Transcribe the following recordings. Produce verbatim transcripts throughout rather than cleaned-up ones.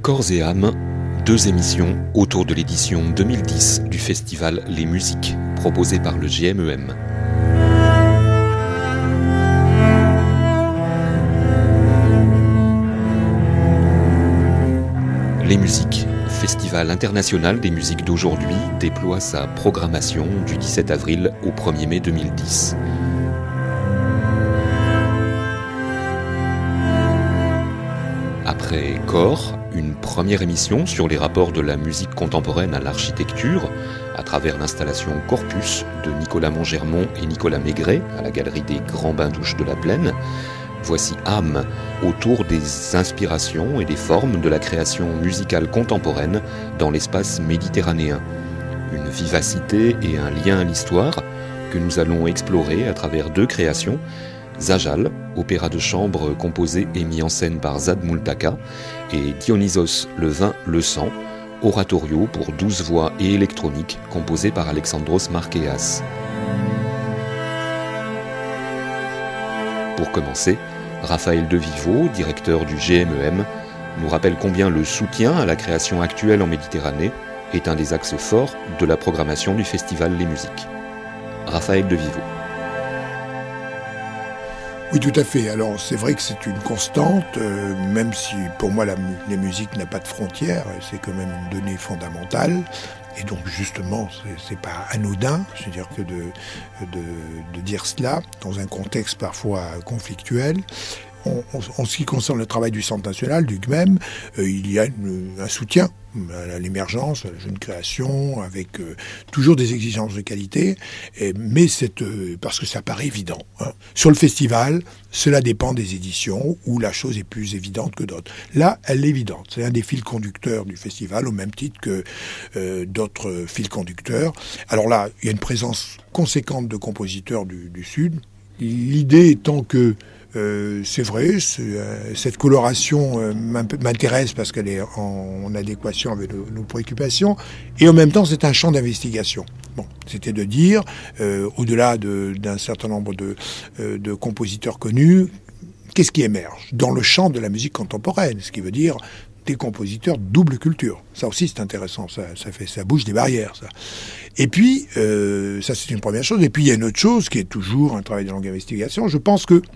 Corps et âme, deux émissions autour de l'édition deux mille dix du festival Les Musiques, proposé par le G M E M. Les Musiques, festival international des musiques d'aujourd'hui, déploie sa programmation du dix-sept avril au premier mai deux mille dix. Après Corps, une première émission sur les rapports de la musique contemporaine à l'architecture, à travers l'installation Corpus de Nicolas Montgermont et Nicolas Maigret à la galerie des Grands Bains-Douches de la Plaine. Voici âme, autour des inspirations et des formes de la création musicale contemporaine dans l'espace méditerranéen. Une vivacité et un lien à l'histoire que nous allons explorer à travers deux créations. Zajal, opéra de chambre composé et mis en scène par Zad Multaka, et Dionysos le vin, le sang, oratorio pour douze voix et électronique composé par Alexandros Markeas. Pour commencer, Raphaël Devivo, directeur du G M E M, nous rappelle combien le soutien à la création actuelle en Méditerranée est un des axes forts de la programmation du festival Les Musiques. Raphaël Devivo. Oui, tout à fait. Alors, c'est vrai que c'est une constante, euh, même si pour moi la, la musique n'a pas de frontières, c'est quand même une donnée fondamentale. Et donc, justement, c'est, c'est pas anodin, je veux dire, que de, de, de dire cela dans un contexte parfois conflictuel. On, on, en ce qui concerne le travail du Centre national, du G M E M, euh, il y a une, un soutien à l'émergence, à la jeune création, avec euh, toujours des exigences de qualité, et, mais c'est euh, parce que ça paraît évident. Hein. Sur le festival, cela dépend des éditions où la chose est plus évidente que d'autres. Là, elle est évidente. C'est un des fils conducteurs du festival, au même titre que euh, d'autres fils conducteurs. Alors là, il y a une présence conséquente de compositeurs du, du Sud. L'idée étant que Euh, c'est vrai, c'est, euh, cette coloration euh, m'intéresse parce qu'elle est en, en adéquation avec nos, nos préoccupations, et en même temps c'est un champ d'investigation. Bon, c'était de dire, euh, au-delà de, d'un certain nombre de, euh, de compositeurs connus, qu'est-ce qui émerge dans le champ de la musique contemporaine, ce qui veut dire des compositeurs double culture. Ça aussi c'est intéressant, ça, ça fait, ça bouge des barrières, ça. Et puis, euh, ça c'est une première chose, et puis il y a une autre chose qui est toujours un travail de longue investigation. Je pense que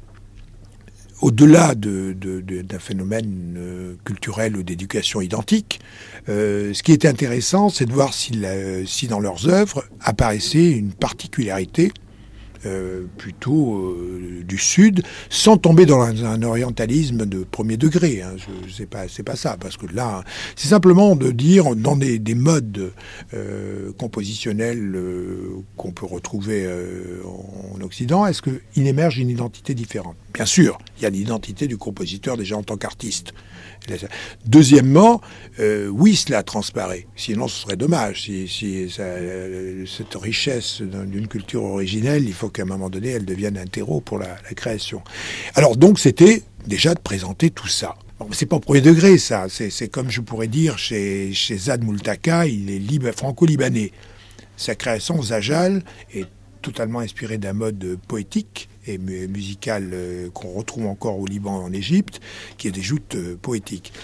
au-delà de, de, de, d'un phénomène euh, culturel ou d'éducation identique, euh, ce qui était intéressant, c'est de voir si, la, si dans leurs œuvres apparaissait une particularité euh, plutôt euh, du Sud, sans tomber dans un, un orientalisme de premier degré. Hein. Je, c'est pas, c'est pas ça, parce que là, c'est simplement de dire dans des, des modes euh, compositionnels euh, qu'on peut retrouver euh, en Occident, est-ce qu'il émerge une identité différente ? Bien sûr, il y a l'identité du compositeur déjà en tant qu'artiste. Deuxièmement, euh, oui, cela transparaît. Sinon, ce serait dommage. Si, si ça, euh, cette richesse d'une culture originelle, il faut qu'à un moment donné, elle devienne un terreau pour la, la création. Alors donc, c'était déjà de présenter tout ça. Bon, c'est pas au premier degré, ça. C'est, c'est comme je pourrais dire chez, chez Zad Multaka, il est lib- franco-libanais. Sa création, Zajal, est totalement inspirée d'un mode poétique et musical euh, qu'on retrouve encore au Liban et en Égypte, qui est des joutes euh, poétiques.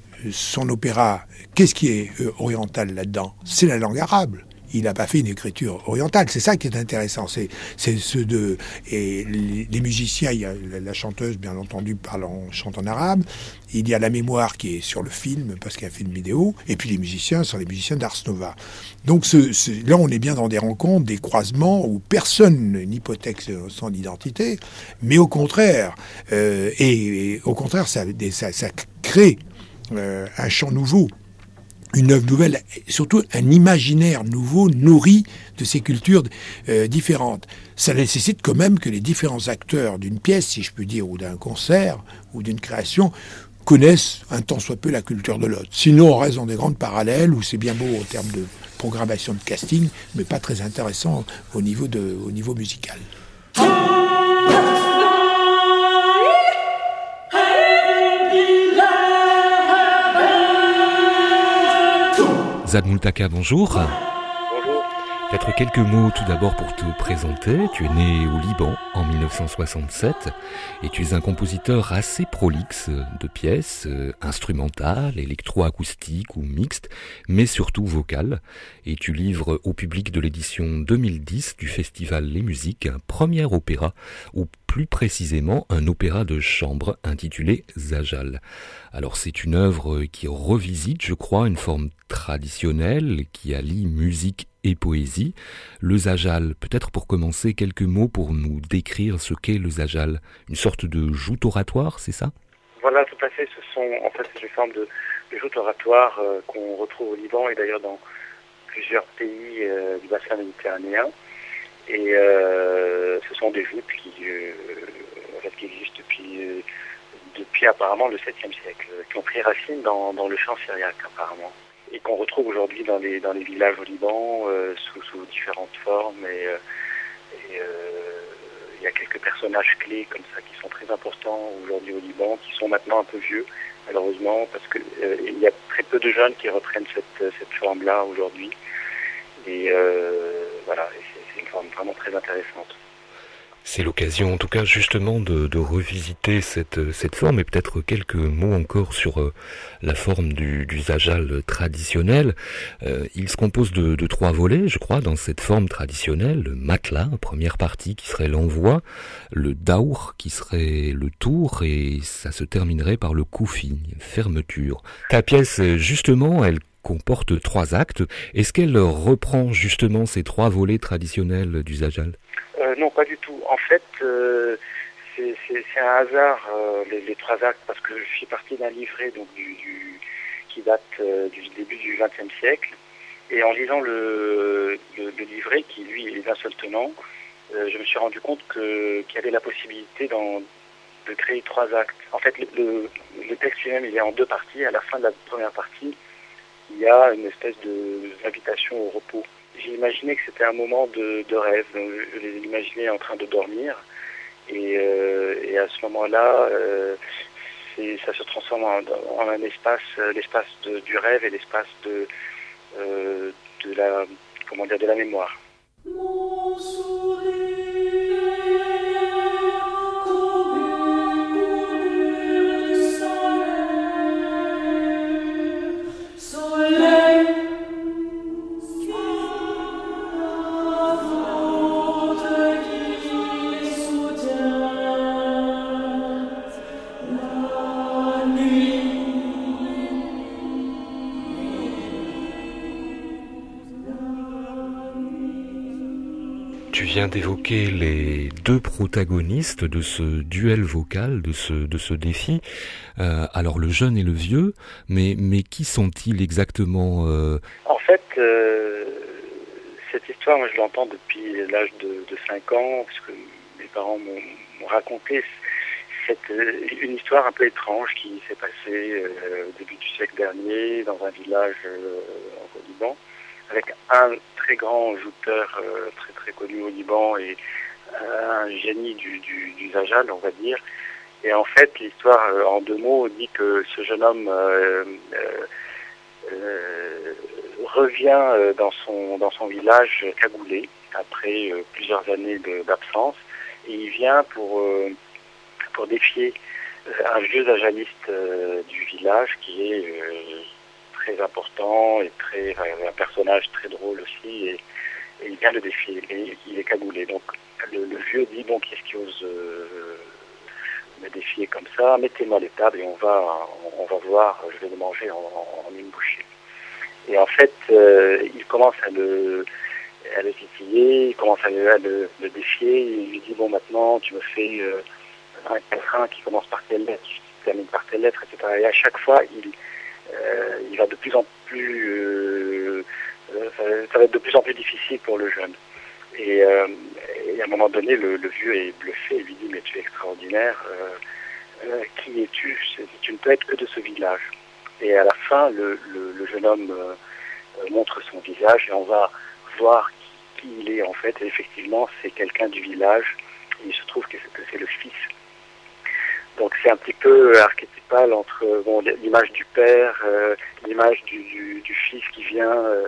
Son opéra, qu'est-ce qui est euh, oriental là-dedans ? C'est la langue arabe. Il n'a pas fait une écriture orientale. C'est ça qui est intéressant. C'est, c'est ce de et les, les musiciens. Il y a la, la chanteuse, bien entendu, parle en chante en arabe. Il y a la mémoire qui est sur le film parce qu'il y a un film vidéo. Et puis les musiciens sont les musiciens d'Ars Nova. Donc ce, ce, là, on est bien dans des rencontres, des croisements où personne n'hypothèque son identité, mais au contraire, euh, et, et au contraire, ça, ça, ça crée euh, un champ nouveau. Une œuvre nouvelle, surtout un imaginaire nouveau nourri de ces cultures euh, différentes. Ça nécessite quand même que les différents acteurs d'une pièce, si je puis dire, ou d'un concert, ou d'une création, connaissent un tant soit peu la culture de l'autre. Sinon, on reste dans des grandes parallèles où c'est bien beau en termes de programmation de casting, mais pas très intéressant au niveau, de, au niveau musical. Zad Multaka, bonjour. Bonjour. Peut-être quelques mots tout d'abord pour te présenter. Tu es né au Liban en mille neuf cent soixante-sept et tu es un compositeur assez prolixe de pièces euh, instrumentales, électroacoustiques ou mixtes, mais surtout vocales. Et tu livres au public de l'édition deux mille dix du festival Les Musiques un premier opéra, ou plus précisément un opéra de chambre intitulé Zajal. Alors c'est une œuvre qui revisite, je crois, une forme traditionnelle qui allie musique et poésie. Le Zajal, peut-être pour commencer, quelques mots pour nous décrire ce qu'est le Zajal. Une sorte de joute oratoire, c'est ça? Voilà, tout à fait. Ce sont, en fait, c'est une forme de, de joute oratoire euh, qu'on retrouve au Liban et d'ailleurs dans plusieurs pays euh, du bassin méditerranéen. Et euh, ce sont des joutes qui, euh, en fait, qui existent depuis, euh, depuis apparemment le septième siècle, qui ont pris racine dans, dans le chant syriaque apparemment, et qu'on retrouve aujourd'hui dans les, dans les villages au Liban euh, sous, sous différentes formes. Et, euh, et euh, il y a quelques personnages clés comme ça qui sont très importants aujourd'hui au Liban, qui sont maintenant un peu vieux, malheureusement, parce que euh, il y a très peu de jeunes qui reprennent cette, cette forme-là aujourd'hui. Et euh, voilà, et c'est, c'est une forme vraiment très intéressante. C'est l'occasion, en tout cas, justement, de, de revisiter cette, cette forme, et peut-être quelques mots encore sur euh, la forme du, du Zajal traditionnel. Euh, il se compose de, de trois volets, je crois, dans cette forme traditionnelle. Le matla, première partie, qui serait l'envoi, le daour, qui serait le tour, et ça se terminerait par le koufi, fermeture. Ta pièce, justement, elle comporte trois actes. Est-ce qu'elle reprend justement ces trois volets traditionnels du Zajal ? Euh, non, pas du tout. En fait, euh, c'est, c'est, c'est un hasard, euh, les, les trois actes, parce que je suis parti d'un livret donc, du, du, qui date euh, du début du vingtième siècle. Et en lisant le, le, le livret, qui lui est d'un seul tenant, euh, je me suis rendu compte que, qu'il y avait la possibilité d'en, de créer trois actes. En fait, le, le, le texte lui-même, il est en deux parties. À la fin de la première partie, il y a une espèce de, d'invitation au repos. J'ai imaginé que c'était un moment de, de rêve. Donc, je les imaginais en train de dormir. Et, euh, et à ce moment-là, euh, c'est, ça se transforme en, en un espace, l'espace de, du rêve et l'espace de, euh, de la, comment dire, de la mémoire. Mon sourire. Tu viens d'évoquer les deux protagonistes de ce duel vocal, de ce, de ce défi. Euh, alors le jeune et le vieux, mais, mais qui sont-ils exactement euh... En fait, euh, cette histoire, moi je l'entends depuis l'âge de, de cinq ans, parce que mes parents m'ont, m'ont raconté cette, une histoire un peu étrange qui s'est passée euh, au début du siècle dernier dans un village euh, au Liban, avec un très grand jouteur euh, très très connu au Liban et euh, un génie du, du, du Zajal, on va dire. Et en fait, l'histoire, euh, en deux mots, dit que ce jeune homme euh, euh, euh, revient euh, dans son dans son village cagoulé après euh, plusieurs années de, d'absence, et il vient pour euh, pour défier euh, un vieux zajaliste euh, du village qui est euh, très important et très un personnage très drôle aussi, et, et il vient le défier et il est cagoulé. Donc le, le vieux dit bon, qui est-ce qui ose euh, me défier comme ça, mettez-moi les tables et on va on, on va voir, je vais le manger en, en une bouchée. Et en fait euh, il commence à le à le titiller, il commence à le, à le, le défier, il lui dit bon, maintenant tu me fais euh, un quatrain qui commence par telle lettre, qui termine par telle lettre, et cetera. Et à chaque fois il Euh, il va de plus en plus, euh, ça, ça va être de plus en plus difficile pour le jeune. Et, euh, et à un moment donné, le, le vieux est bluffé et lui dit mais tu es extraordinaire, euh, euh, qui es-tu? Tu ne peux être que de ce village. Et à la fin, le, le, le jeune homme euh, montre son visage et on va voir qui, qui il est en fait. Et effectivement, c'est quelqu'un du village. Et il se trouve que c'est, que c'est le fils. Donc c'est un petit peu archétypal entre bon, l'image du père, euh, l'image du, du, du fils qui vient euh,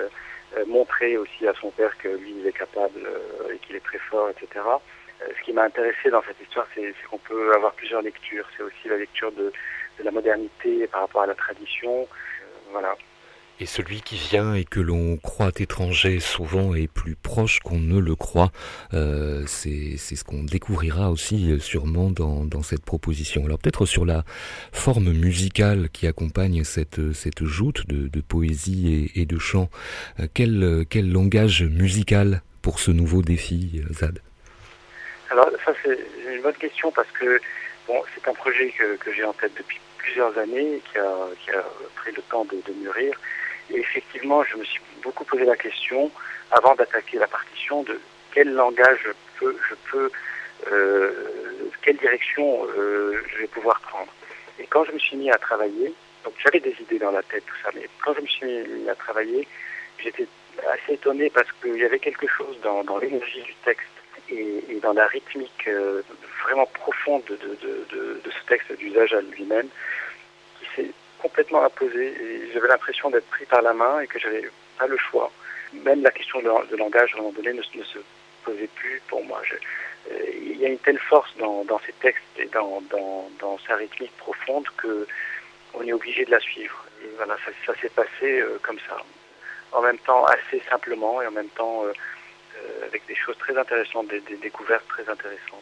euh, montrer aussi à son père que lui il est capable euh, et qu'il est très fort, et cetera. Euh, ce qui m'a intéressé dans cette histoire, c'est, c'est qu'on peut avoir plusieurs lectures. C'est aussi la lecture de, de la modernité par rapport à la tradition. Euh, voilà. Et celui qui vient et que l'on croit étranger souvent est plus proche qu'on ne le croit. Euh, c'est, c'est ce qu'on découvrira aussi sûrement dans, dans cette proposition. Alors peut-être sur la forme musicale qui accompagne cette, cette joute de, de poésie et, et de chant. Euh, quel, quel langage musical pour ce nouveau défi, Zad? Alors ça c'est une bonne question parce que bon, c'est un projet que, que j'ai en tête depuis plusieurs années, qui a, qui a pris le temps de, de mûrir. Et effectivement, je me suis beaucoup posé la question, avant d'attaquer la partition, de quel langage je peux, je peux euh, quelle direction euh, je vais pouvoir prendre. Et quand je me suis mis à travailler, donc j'avais des idées dans la tête, tout ça, mais quand je me suis mis à travailler, j'étais assez étonné parce qu'il y avait quelque chose dans, dans l'énergie du texte et, et dans la rythmique euh, vraiment profonde de, de, de, de ce texte d'usage à lui-même, qui s'est complètement imposé et j'avais l'impression d'être pris par la main et que j'avais pas le choix. Même la question de, de langage à un moment donné ne, ne se posait plus pour moi. Je, euh, il y a une telle force dans, dans ces textes et dans, dans, dans sa rythmique profonde que on est obligé de la suivre. Et voilà, ça, ça s'est passé euh, comme ça. En même temps assez simplement et en même temps euh, euh, avec des choses très intéressantes, des, des découvertes très intéressantes.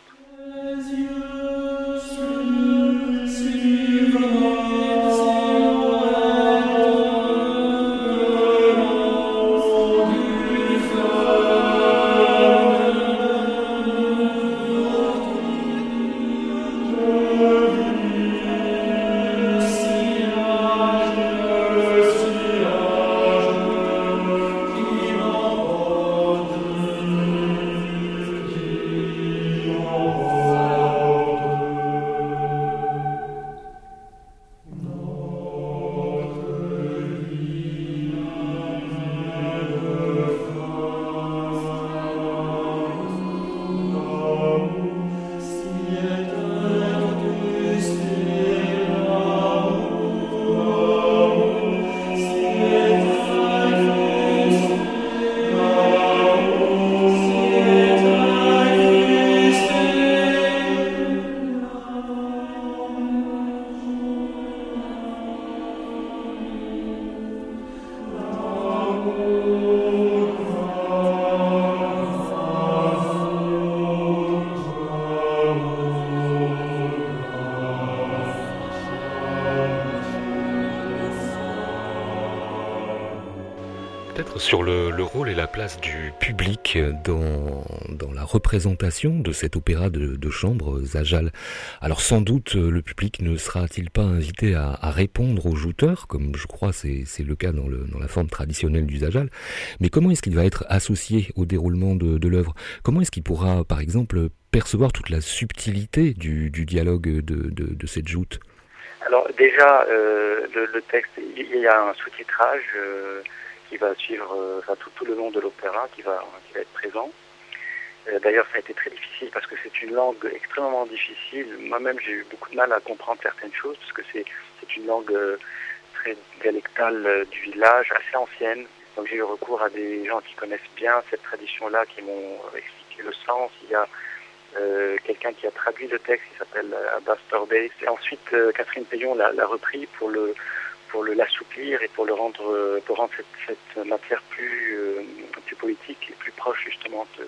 Peut-être sur le, le rôle et la place du public dans, dans la représentation de cet opéra de, de chambre, Zajal. Alors sans doute, le public ne sera-t-il pas invité à, à répondre aux jouteurs, comme je crois c'est, c'est le cas dans, le, dans la forme traditionnelle du Zajal, mais comment est-ce qu'il va être associé au déroulement de, de l'œuvre? Comment est-ce qu'il pourra, par exemple, percevoir toute la subtilité du, du dialogue de, de, de cette joute? Alors déjà, euh, le, le texte, il y a un sous-titrage euh, qui va suivre euh, enfin, tout, tout le long de l'opéra, qui va, qui va être présent. Euh, d'ailleurs, ça a été très difficile parce que c'est une langue extrêmement difficile. Moi-même, j'ai eu beaucoup de mal à comprendre certaines choses parce que c'est, c'est une langue euh, très dialectale euh, du village, assez ancienne. Donc j'ai eu recours à des gens qui connaissent bien cette tradition-là, qui m'ont expliqué le sens. Il y a euh, quelqu'un qui a traduit le texte, qui s'appelle Abbas Torbey. Et ensuite, euh, Catherine Payon l'a, l'a repris pour le pour le l'assouplir et pour le rendre pour rendre cette, cette matière plus euh, plus poétique et plus proche justement de,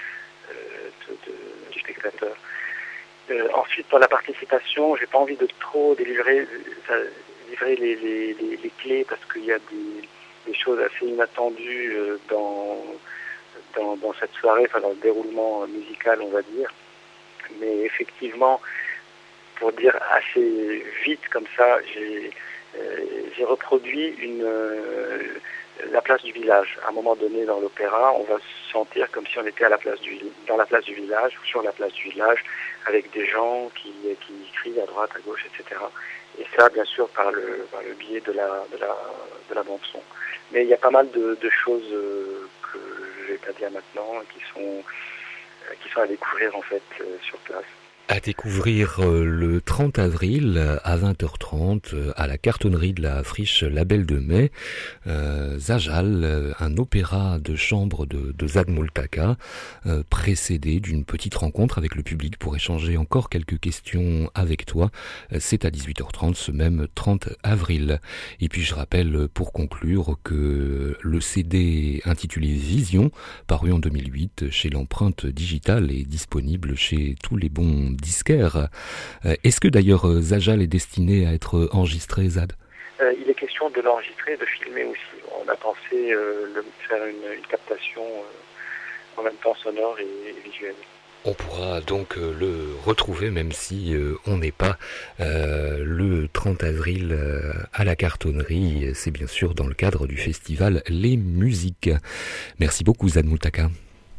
de, de, du spectateur. Euh, ensuite, pour la participation, j'ai pas envie de trop délivrer livrer les, les, les, les clés parce qu'il y a des, des choses assez inattendues euh, dans, dans dans cette soirée, enfin dans le déroulement musical, on va dire. Mais effectivement, pour dire assez vite comme ça, j'ai Euh, j'ai reproduit une, euh, la place du village. À un moment donné dans l'opéra, on va se sentir comme si on était à la place du, dans la place du village, ou sur la place du village, avec des gens qui, qui crient à droite, à gauche, et cetera. Et ça, bien sûr, par le, par le biais de la, de la, de la bande-son. Mais il y a pas mal de, de choses euh, que je vais pas dire maintenant, qui sont, euh, qui sont à découvrir en fait euh, sur place. À découvrir le trente avril à vingt heures trente à la cartonnerie de la Friche Label de Mai, euh, Zajal, un opéra de chambre de, de Zad Multaka, euh, précédé d'une petite rencontre avec le public pour échanger encore quelques questions avec toi. C'est à dix-huit heures trente ce même trente avril. Et puis je rappelle pour conclure que le C D intitulé Vision, paru en deux mille huit chez l'Empreinte Digitale, est disponible chez tous les bons disquaire. Est-ce que d'ailleurs Zajal est destiné à être enregistré, Zad ? euh, Il est question de l'enregistrer et de filmer aussi. On a pensé euh, le, faire une, une captation euh, en même temps sonore et, et visuelle. On pourra donc euh, le retrouver même si euh, on n'est pas euh, le trente avril euh, à la cartonnerie. C'est bien sûr dans le cadre du festival Les Musiques. Merci beaucoup, Zad Multaka.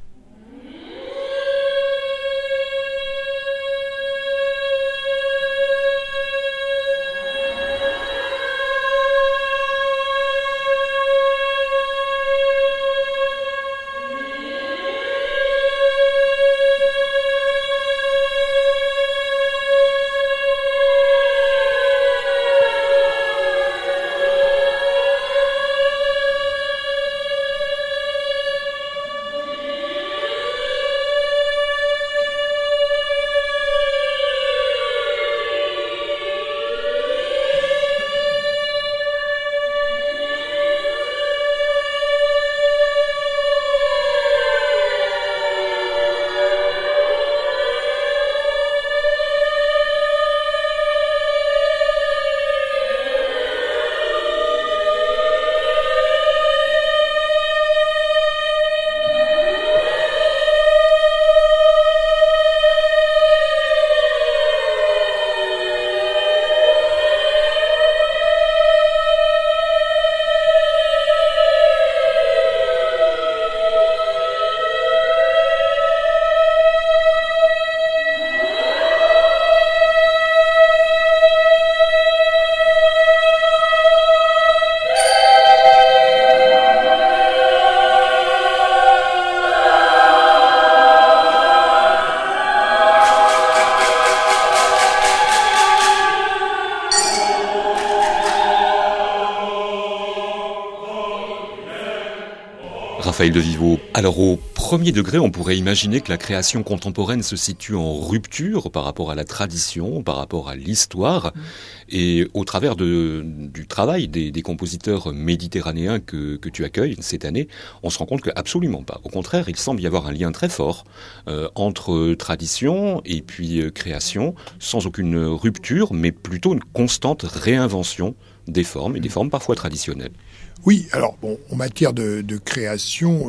Raphaël de Vivo. Alors au premier degré, on pourrait imaginer que la création contemporaine se situe en rupture par rapport à la tradition, par rapport à l'histoire, mmh. et au travers de, du travail des, des compositeurs méditerranéens que, que tu accueilles cette année, on se rend compte que absolument pas. Au contraire, il semble y avoir un lien très fort euh, entre tradition et puis euh, création, sans aucune rupture, mais plutôt une constante réinvention des formes, et des formes parfois traditionnelles. Oui, alors bon, en matière de, de création,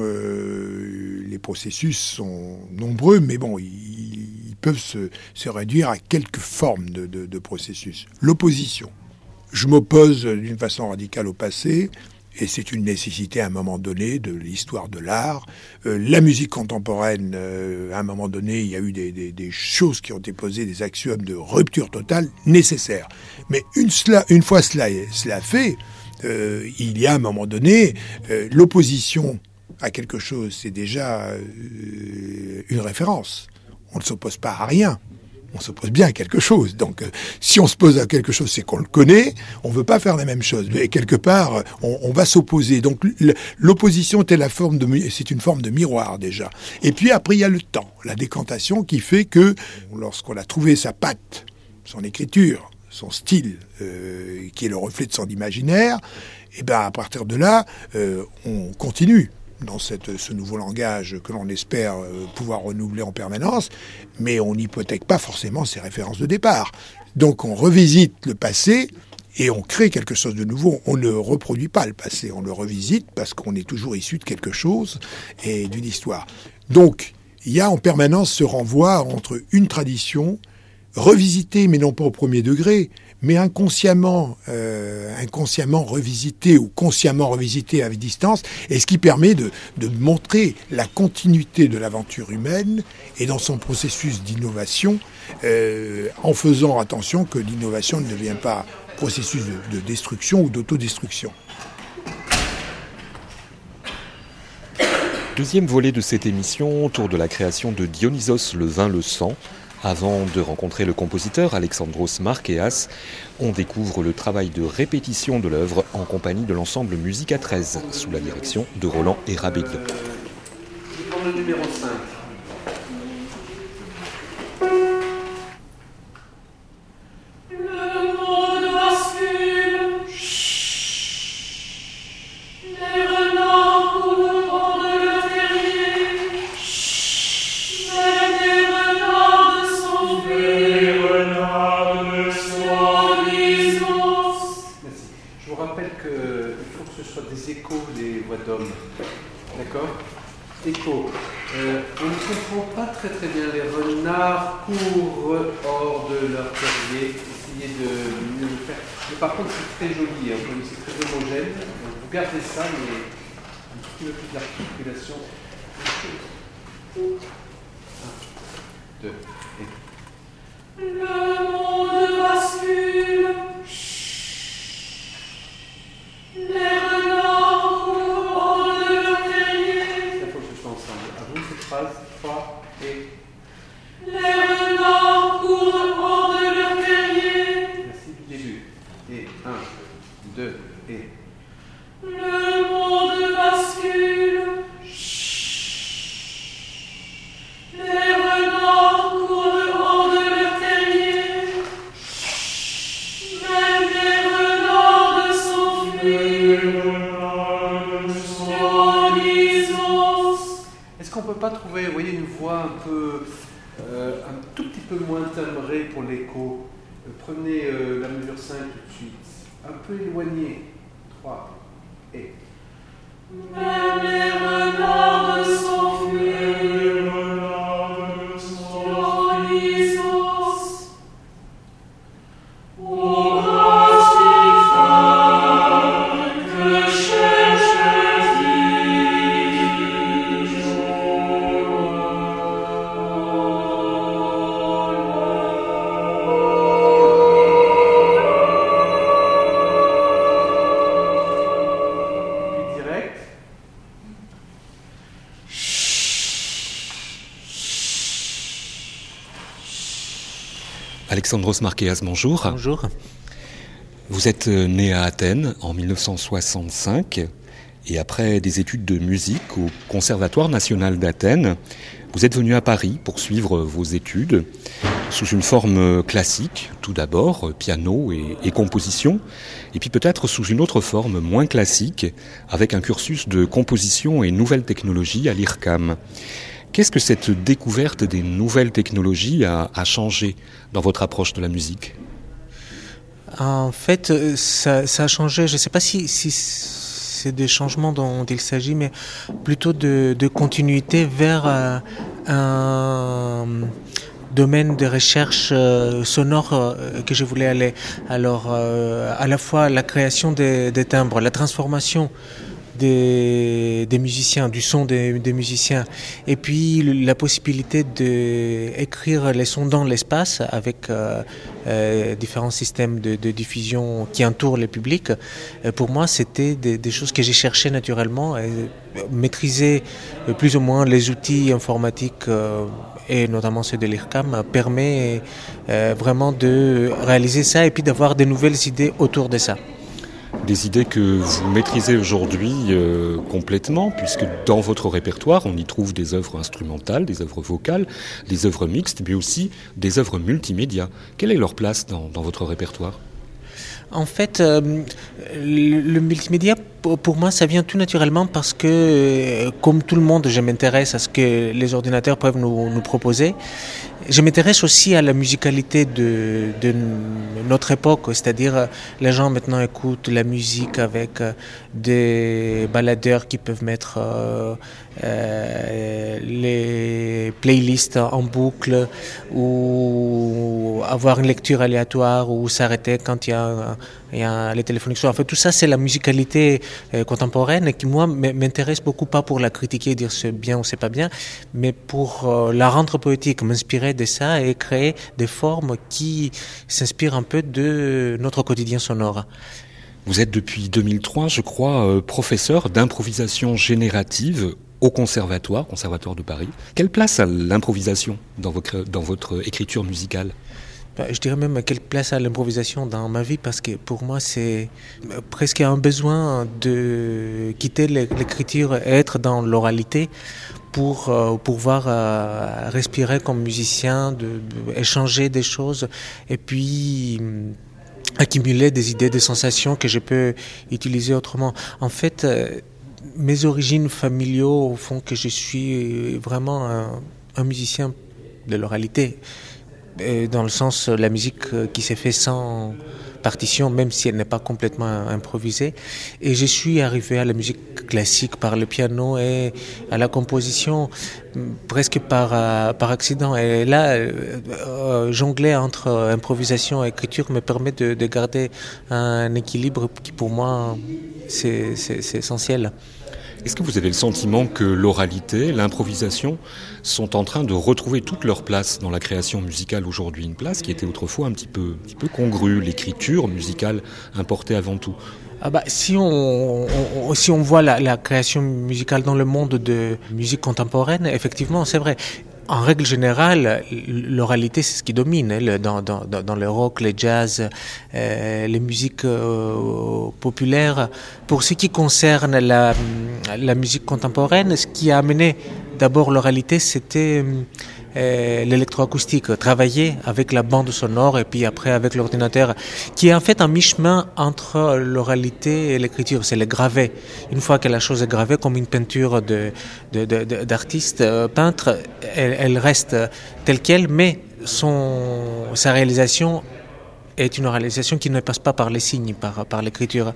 euh, les processus sont nombreux, mais bon, ils, ils peuvent se, se réduire à quelques formes de, de, de processus. L'opposition. Je m'oppose d'une façon radicale au passé, et c'est une nécessité à un moment donné de l'histoire de l'art. Euh, la musique contemporaine, euh, à un moment donné, il y a eu des, des, des choses qui ont été posées, des axiomes de rupture totale nécessaires. Mais une, cela, une fois cela, cela fait, Euh, il y a à un moment donné, euh, l'opposition à quelque chose, c'est déjà euh, une référence. On ne s'oppose pas à rien, on s'oppose bien à quelque chose. Donc, euh, si on se pose à quelque chose, c'est qu'on le connaît, on ne veut pas faire la même chose. Mais quelque part, on, on va s'opposer. Donc, l'opposition est la forme de, c'est une forme de miroir déjà. Et puis après, il y a le temps, la décantation qui fait que, lorsqu'on a trouvé sa patte, son écriture, son style, euh, qui est le reflet de son imaginaire, et ben à partir de là, euh, on continue dans cette, ce nouveau langage que l'on espère euh, pouvoir renouveler en permanence, mais on n'hypothèque pas forcément ses références de départ. Donc on revisite le passé et on crée quelque chose de nouveau. On ne reproduit pas le passé, on le revisite parce qu'on est toujours issu de quelque chose et d'une histoire. Donc il y a en permanence ce renvoi entre une tradition revisité, mais non pas au premier degré, mais inconsciemment, euh, inconsciemment revisité ou consciemment revisité à distance, et ce qui permet de, de montrer la continuité de l'aventure humaine et dans son processus d'innovation, euh, en faisant attention que l'innovation ne devient pas processus de, de destruction ou d'autodestruction. Deuxième volet de cette émission, autour de la création de Dionysos le vin le sang, Avant de rencontrer le compositeur Alexandros Markéas, on découvre le travail de répétition de l'œuvre en compagnie de l'ensemble Musica treize, sous la direction de Roland Erabédian. Je prends le numéro cinq. Écho. Euh, on ne comprend pas très très bien. Les renards courent hors de leur terrier. Essayez de mieux le faire. Mais par contre, c'est très joli. Hein. C'est très homogène. Donc, vous gardez ça, mais un petit peu plus d'articulation. Un, deux, et. Le monde bascule. Les renards courent hors de leur terrier. Phrase trois et. Les renards courent hors de leur terrier. Merci du début. Et un, deux et. Le monde bascule. Les renards courent hors de leur terrier. Même les renards de s'enfuir. Est-ce qu'on ne peut pas trouver, vous voyez, une voix un peu, euh, un tout petit peu moins timbrée pour l'écho? euh, Prenez euh, la mesure cinq tout de suite, un peu éloignée. trois et. Même les renards de s'enfuir. Alexandros Markéas, bonjour. Bonjour. Vous êtes né à Athènes en mille neuf cent soixante-cinq et après des études de musique au Conservatoire national d'Athènes, vous êtes venu à Paris pour suivre vos études sous une forme classique, tout d'abord, piano et, et composition, et puis peut-être sous une autre forme moins classique, avec un cursus de composition et nouvelles technologies à l'I R C A M. Qu'est-ce que cette découverte des nouvelles technologies a, a changé dans votre approche de la musique ? En fait, ça, ça a changé. Je ne sais pas si, si c'est des changements dont il s'agit, mais plutôt de, de continuité vers euh, un domaine de recherche euh, sonore euh, que je voulais aller. Alors, euh, à la fois la création des, des timbres, la transformation Des, des musiciens, du son des, des musiciens, et puis la possibilité d'écrire les sons dans l'espace avec euh, euh, différents systèmes de, de diffusion qui entourent le public. Euh, pour moi, c'était des, des choses que j'ai cherchées naturellement. Et maîtriser plus ou moins les outils informatiques euh, et notamment ceux de l'I R C A M permet euh, vraiment de réaliser ça et puis d'avoir de nouvelles idées autour de ça. Des idées que vous maîtrisez aujourd'hui euh, complètement, puisque dans votre répertoire, on y trouve des œuvres instrumentales, des œuvres vocales, des œuvres mixtes, mais aussi des œuvres multimédia. Quelle est leur place dans, dans votre répertoire ? En fait, euh, le, le multimédia, pour moi, ça vient tout naturellement parce que, euh, comme tout le monde, je m'intéresse à ce que les ordinateurs peuvent nous, nous proposer. Je m'intéresse aussi à la musicalité de, de notre époque, c'est-à-dire les gens maintenant écoutent la musique avec des baladeurs qui peuvent mettre euh, euh, les playlists en boucle ou avoir une lecture aléatoire ou s'arrêter quand il y a, il y a les téléphoniques. En fait, tout ça, c'est la musicalité euh, contemporaine qui, moi, m'intéresse beaucoup, pas pour la critiquer, dire c'est bien ou c'est pas bien, mais pour euh, la rendre poétique, m'inspirer de ça et créer des formes qui s'inspirent un peu de notre quotidien sonore. Vous êtes depuis deux mille trois, je crois, euh, professeur d'improvisation générative au conservatoire, conservatoire de Paris. Quelle place a l'improvisation dans votre, dans votre écriture musicale ? Je dirais même quelle place a l'improvisation dans ma vie, parce que pour moi c'est presque un besoin de quitter l'écriture et être dans l'oralité pour euh, pouvoir euh, respirer comme musicien, de, de échanger des choses et puis euh, accumuler des idées, des sensations que je peux utiliser autrement. En fait, euh, mes origines familiaux font que je suis vraiment un, un musicien de l'oralité. Et dans le sens la musique qui s'est faite sans partition, même si elle n'est pas complètement improvisée. Et je suis arrivé à la musique classique par le piano et à la composition presque par, par accident. Et là, euh, jongler entre improvisation et écriture me permet de, de garder un équilibre qui pour moi c'est, c'est, c'est essentiel. Est-ce que vous avez le sentiment que l'oralité, l'improvisation sont en train de retrouver toute leur place dans la création musicale aujourd'hui ? Une place qui était autrefois un petit peu, un petit peu congrue, l'écriture musicale importée avant tout. Ah bah, si, on, on, si on voit la, la création musicale dans le monde de musique contemporaine, effectivement, c'est vrai. En règle générale, l'oralité, c'est ce qui domine hein, dans, dans, dans le rock, le jazz, euh, les musiques euh, populaires. Pour ce qui concerne la, la musique contemporaine, ce qui a amené d'abord l'oralité, c'était euh, l'électroacoustique, travailler avec la bande sonore et puis après avec l'ordinateur, qui est en fait un mi-chemin entre l'oralité et l'écriture. C'est le gravé. Une fois que la chose est gravée, comme une peinture de, de, de, de, d'artiste euh, peintre, elle, elle reste telle qu'elle, mais son, sa réalisation est une réalisation qui ne passe pas par les signes, par, par l'écriture.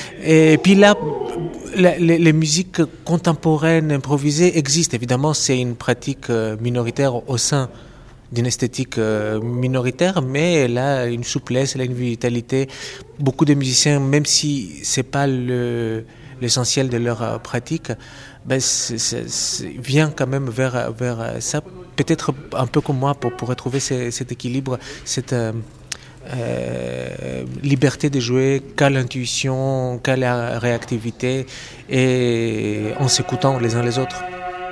Et puis là, la, les, les musiques contemporaines improvisées existent. Évidemment, c'est une pratique minoritaire au sein d'une esthétique minoritaire, mais elle a une souplesse, elle a une vitalité. Beaucoup de musiciens, même si c'est pas le, l'essentiel de leur pratique, ben c'est, c'est, c'est, vient quand même vers, vers ça. Peut-être un peu comme moi pour, pour retrouver ce, cet équilibre, cette Euh, liberté de jouer qu'à l'intuition, qu'à la réactivité et en s'écoutant les uns les autres.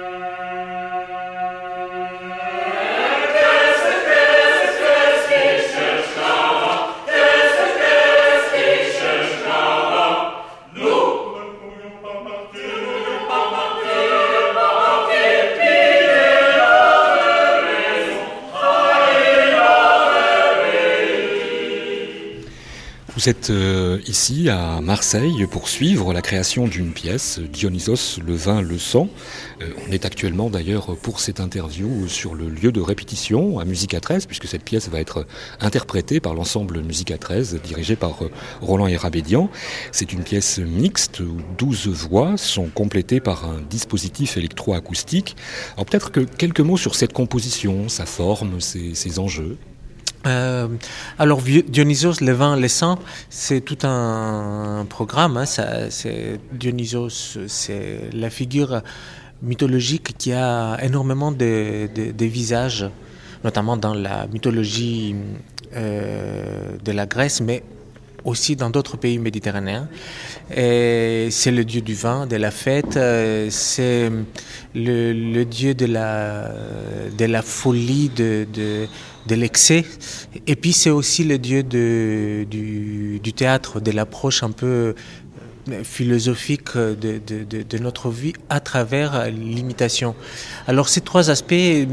Vous êtes euh, ici à Marseille pour suivre la création d'une pièce, Dionysos, le vin, le sang. Euh, on est actuellement d'ailleurs pour cette interview sur le lieu de répétition à Musica treize, puisque cette pièce va être interprétée par l'ensemble Musica treize, dirigé par euh, Roland Hérabédian. C'est une pièce mixte où douze voix sont complétées par un dispositif électroacoustique. Alors peut-être que quelques mots sur cette composition, sa forme, ses, ses enjeux. Euh, alors Dionysos, le vin, le sang, c'est tout un programme. Hein, ça, c'est, Dionysos, c'est la figure mythologique qui a énormément de, de, de visages, notamment dans la mythologie euh, de la Grèce, mais aussi dans d'autres pays méditerranéens. Et c'est le dieu du vin, de la fête, c'est le, le dieu de la, de la folie, de, de, de l'excès. Et puis c'est aussi le dieu de, du, du théâtre, de l'approche un peu philosophique de, de, de, de notre vie à travers l'imitation. Alors ces trois aspects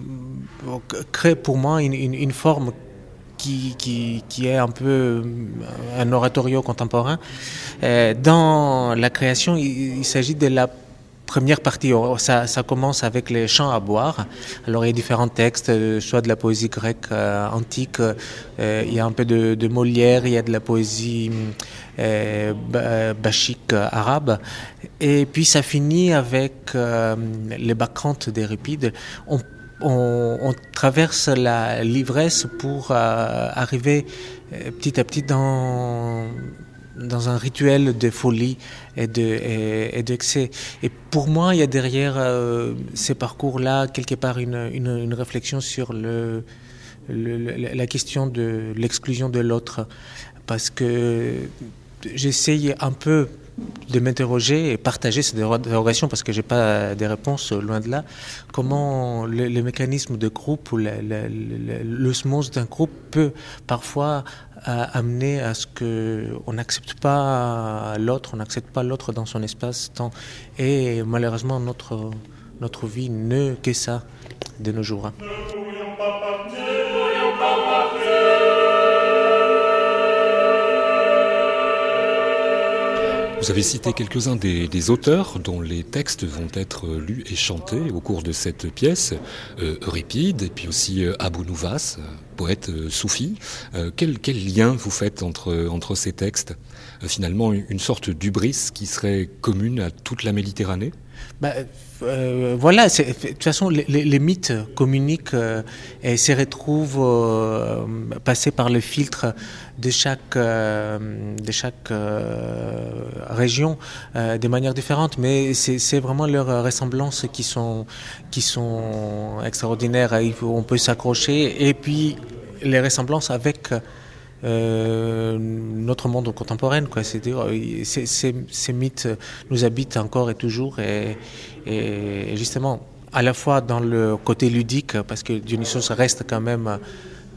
créent pour moi une, une, une forme Qui, qui, qui est un peu un oratorio contemporain. Euh, dans la création, il, il s'agit de la première partie. Ça, ça commence avec les chants à boire. Alors il y a différents textes, soit de la poésie grecque euh, antique, euh, il y a un peu de, de Molière, il y a de la poésie euh, bachique euh, arabe. Et puis ça finit avec euh, les bacchantes d'Euripide. On On, on traverse la l'ivresse pour euh, arriver euh, petit à petit dans, dans un rituel de folie et, de, et, et d'excès. Et pour moi, il y a derrière euh, ces parcours-là, quelque part, une, une, une réflexion sur le, le, la question de l'exclusion de l'autre. Parce que j'essaye un peu de m'interroger et partager ces interrogations parce que j'ai pas des réponses, loin de là. Comment le, les mécanismes de groupe ou le, le, le, l'osmose d'un groupe peut parfois euh, amener à ce que on n'accepte pas l'autre, on n'accepte pas l'autre dans son espace-temps. Et malheureusement, notre notre vie n'est que ça de nos jours. Vous avez cité quelques-uns des, des auteurs dont les textes vont être lus et chantés au cours de cette pièce. Euh, Euripide et puis aussi euh, Abou Nouvas, euh, poète euh, soufi. Euh, quel, quel lien vous faites entre, entre ces textes ? euh, Finalement, une sorte d'hubris qui serait commune à toute la Méditerranée ? Bah, euh, voilà, c'est, de toute façon, les, les, les mythes communiquent euh, et se retrouvent euh, passés par le filtre de chaque, euh, de chaque euh, région euh, de manière différente, mais c'est, c'est vraiment leurs ressemblances qui sont, qui sont extraordinaires. On peut s'accrocher, et puis les ressemblances avec Euh, notre monde contemporain, quoi. C'est-à-dire, ces, ces, ces mythes nous habitent encore et toujours, et, et justement, à la fois dans le côté ludique, parce que Dionysos reste quand même euh,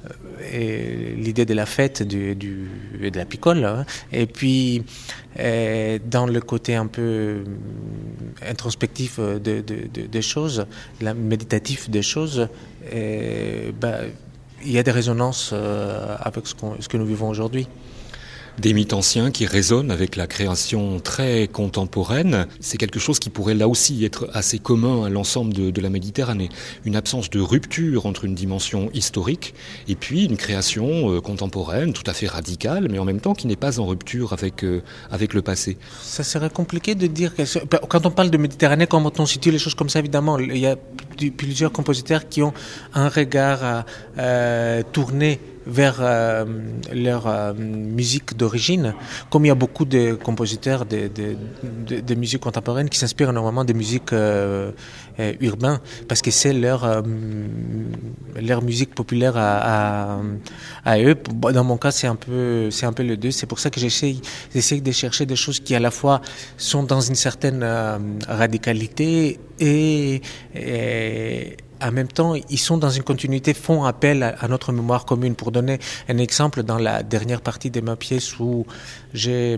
et l'idée de la fête, du, du, de la picole, hein, et puis euh, dans le côté un peu introspectif de, de, de, des choses, la, méditatif des choses, et, bah, il y a des résonances euh, avec ce, qu'on, ce que nous vivons aujourd'hui. Des mythes anciens qui résonnent avec la création très contemporaine, c'est quelque chose qui pourrait là aussi être assez commun à l'ensemble de, de la Méditerranée. Une absence de rupture entre une dimension historique et puis une création euh, contemporaine tout à fait radicale, mais en même temps qui n'est pas en rupture avec, euh, avec le passé. Ça serait compliqué de dire que... Quand on parle de Méditerranée, quand on situe les choses comme ça, évidemment, il y a plusieurs compositeurs qui ont un regard euh, tourné vers euh, leur euh, musique d'origine, comme il y a beaucoup de compositeurs de, de, de, de musique contemporaine qui s'inspirent énormément des musiques euh, euh, urbaines, parce que c'est leur, euh, leur musique populaire à, à, à eux. Dans mon cas, c'est un peu, c'est un peu les deux. C'est pour ça que j'essaie, j'essaie de chercher des choses qui à la fois sont dans une certaine euh, radicalité et, et en même temps, ils sont dans une continuité, font appel à, à notre mémoire commune. Pour donner un exemple, dans la dernière partie de ma pièce où j'ai,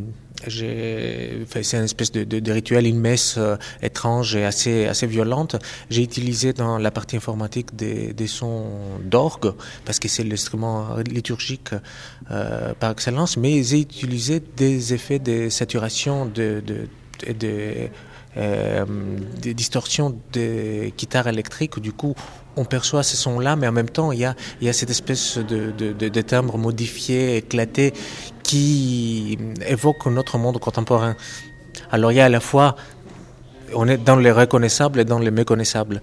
j'ai fait, c'est une espèce de, de, de rituel, une messe euh, étrange et assez, assez violente, j'ai utilisé dans la partie informatique des, des sons d'orgue, parce que c'est l'instrument liturgique euh, par excellence, mais j'ai utilisé des effets de saturation, de, de, de, de Euh, des distorsions de guitare électrique. Du coup, on perçoit ces sons-là, mais en même temps, il y a, il y a cette espèce de, de, de, de timbre modifié, éclaté, qui évoque notre monde contemporain. Alors, il y a à la fois, on est dans les reconnaissables et dans les méconnaissables.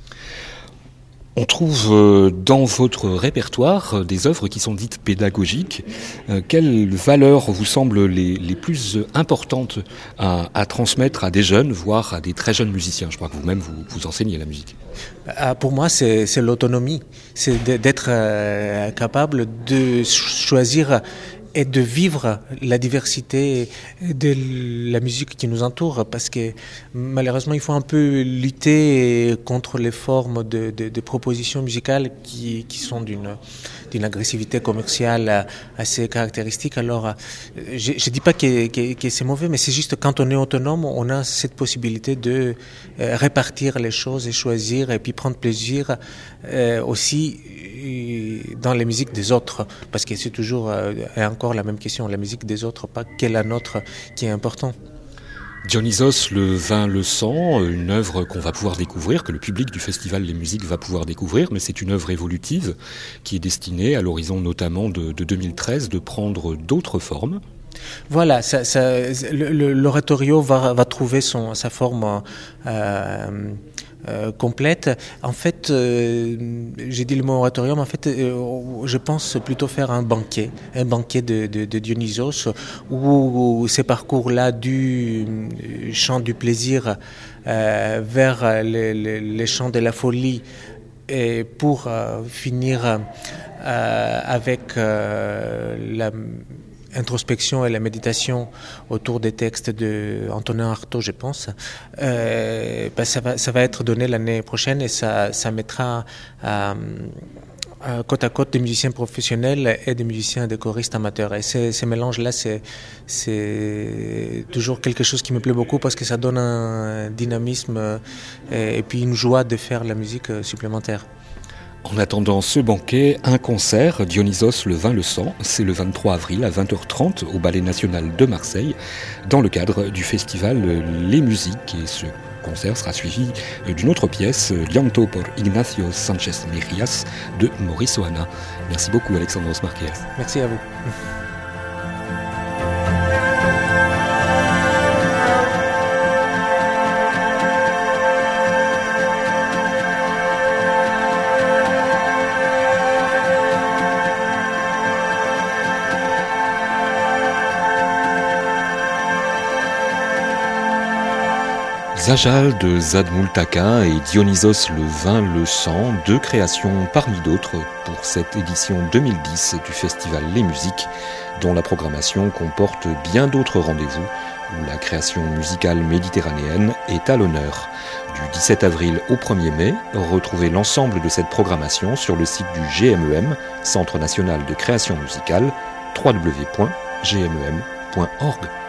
On trouve dans votre répertoire des œuvres qui sont dites pédagogiques. Quelles valeurs vous semblent les, les plus importantes à, à transmettre à des jeunes, voire à des très jeunes musiciens ? Je crois que vous-même, vous, vous enseignez la musique. Pour moi, c'est, c'est l'autonomie. C'est d'être capable de choisir et de vivre la diversité de la musique qui nous entoure, parce que malheureusement il faut un peu lutter contre les formes de, de, de propositions musicales qui, qui sont d'une, d'une agressivité commerciale assez caractéristique. Alors je ne dis pas que, que, que c'est mauvais, mais c'est juste quand on est autonome, on a cette possibilité de répartir les choses et choisir et puis prendre plaisir euh, aussi dans les musiques des autres, parce que c'est toujours euh, et encore la même question, la musique des autres, pas que la nôtre, qui est important. Dionysos, le vin, le sang, une œuvre qu'on va pouvoir découvrir, que le public du Festival Les Musiques va pouvoir découvrir, mais c'est une œuvre évolutive qui est destinée, à l'horizon notamment de, de deux mille treize, de prendre d'autres formes. Voilà, ça, ça, le, le, l'oratorio va, va trouver son, sa forme euh, euh, complète. En fait, euh, j'ai dit le mot oratorio, mais en fait, euh, je pense plutôt faire un banquet, un banquet de, de, de Dionysos, où, où ces parcours-là du chant du plaisir euh, vers les, les, les chants de la folie, et pour euh, finir euh, avec euh, la introspection et la méditation autour des textes de Antonin Artaud, je pense, euh, ben ça va, ça va être donné l'année prochaine et ça, ça mettra à, à côte à côte des musiciens professionnels et des musiciens et des choristes amateurs. Et ces, ces mélanges-là, c'est, c'est toujours quelque chose qui me plaît beaucoup parce que ça donne un dynamisme et, et puis une joie de faire la musique supplémentaire. En attendant ce banquet, un concert, Dionysos le vin le sang, c'est le vingt-trois avril à vingt heures trente au Ballet National de Marseille, dans le cadre du festival Les Musiques. Et ce concert sera suivi d'une autre pièce, Llanto por Ignacio Sánchez Mejías, de Maurice Ohana. Merci beaucoup Alexandros Marquez. Merci à vous. Zajal de Zadmoultaka et Dionysos le vin le sang, deux créations parmi d'autres pour cette édition deux mille dix du festival Les Musiques, dont la programmation comporte bien d'autres rendez-vous où la création musicale méditerranéenne est à l'honneur. Du dix-sept avril au premier mai, retrouvez l'ensemble de cette programmation sur le site du G M E M, Centre national de création musicale, w w w point g m e m point org.